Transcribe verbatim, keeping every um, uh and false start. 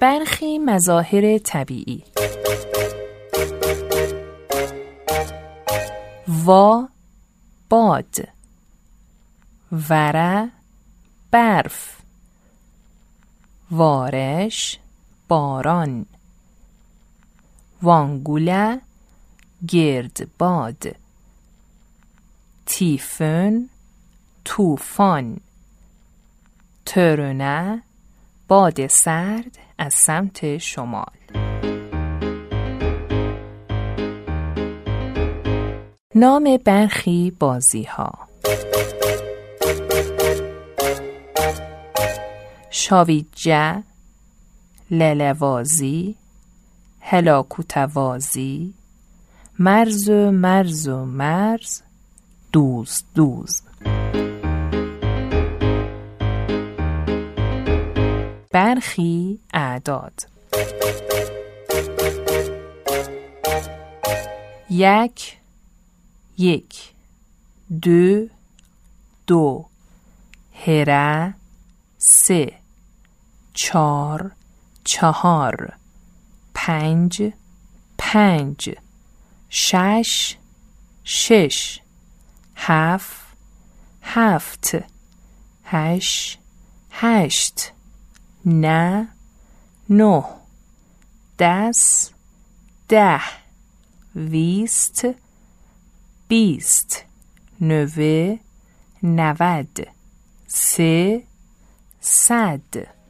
برخی مظاهر طبیعی: وا باد، وره برف، وارش باران، وانگوله گردباد، تیفون طوفان، ترونه باد سرد از سمت شمال. نام برخی بازی ها: شاویجه، للوازی، هلاکوتوازی، مرز و مرز و مرز، دوز دوز. برخی اعداد: یک یک، دو دو، هره سه، چار چهار، پنج پنج، شش شش، هفت هفت، هشت هشت، نه نه، دس ده، ویست بیست، نوه نود، سه صد.